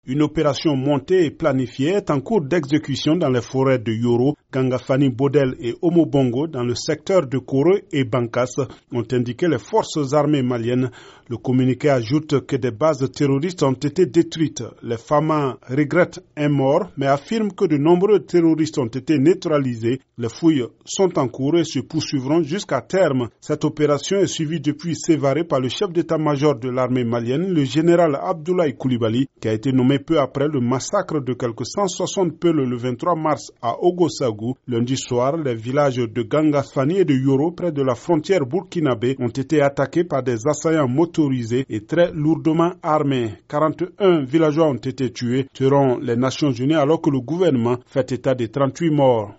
Une opération montée et planifiée est en cours d'exécution dans les forêts de Yoro, Gangafani, Bodel et Omobongo dans le secteur de Koro et Bankas, ont indiqué les forces armées maliennes. Le communiqué ajoute que des bases terroristes ont été détruites. Les Fama regrettent un mort, mais affirment que de nombreux terroristes ont été neutralisés. Les fouilles sont en cours et se poursuivront jusqu'à terme. Cette opération est suivie depuis Sévaré par le chef d'état-major de l'armée malienne, le général Abdoulaye Coulibaly, qui a été nommé peu après le massacre de quelques 160 Peuls le 23 mars à Ogosagou. Lundi soir, les villages de Gangafani et de Yoro, près de la frontière burkinabé, ont été attaqués par des assaillants motorisés et très lourdement armés. 41 villageois ont été tués, selon les Nations Unies, alors que le gouvernement fait état de 38 morts.